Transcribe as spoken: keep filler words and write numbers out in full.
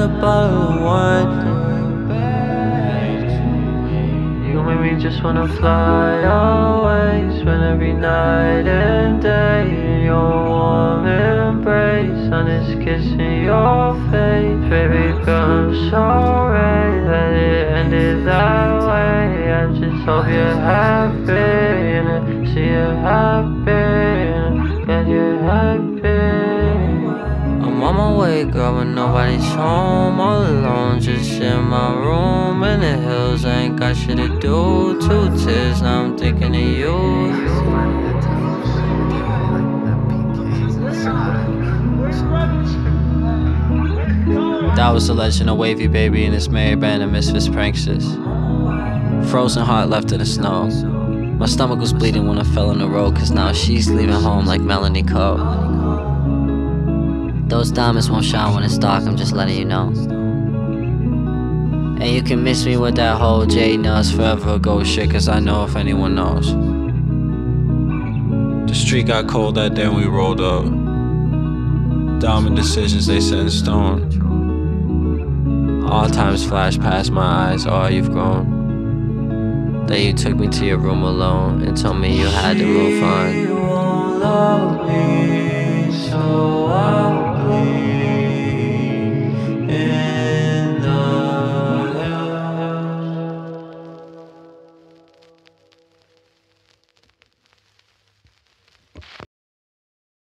a bottle of wine. You make me just wanna fly away. Spend every night and day in your warm embrace. On this kiss in your face. Baby girl, I'm sorry that it ended that way. I just hope you're happy, and I see you're happy, and I'm glad you're happy. I'm on my way, girl, but nobody's home. All alone, just in my room in the hills. I ain't got shit to do. Two tears, now I'm thinking of you. That was the legend of Wavy Baby and his Mary Band and Misfits Pranksters. Frozen heart left in the snow. My stomach was bleeding when I fell in the road, cause now she's leaving home like Melanie Coe. Those diamonds won't shine when it's dark, I'm just letting you know. And you can miss me with that whole J Nuts forever ago shit, cause I know if anyone knows. The street got cold that day when we rolled up. Diamond decisions they set in stone. All times flash past my eyes, oh you've grown. Then you took me to your room alone and told me you had to move on. She won't love me, so I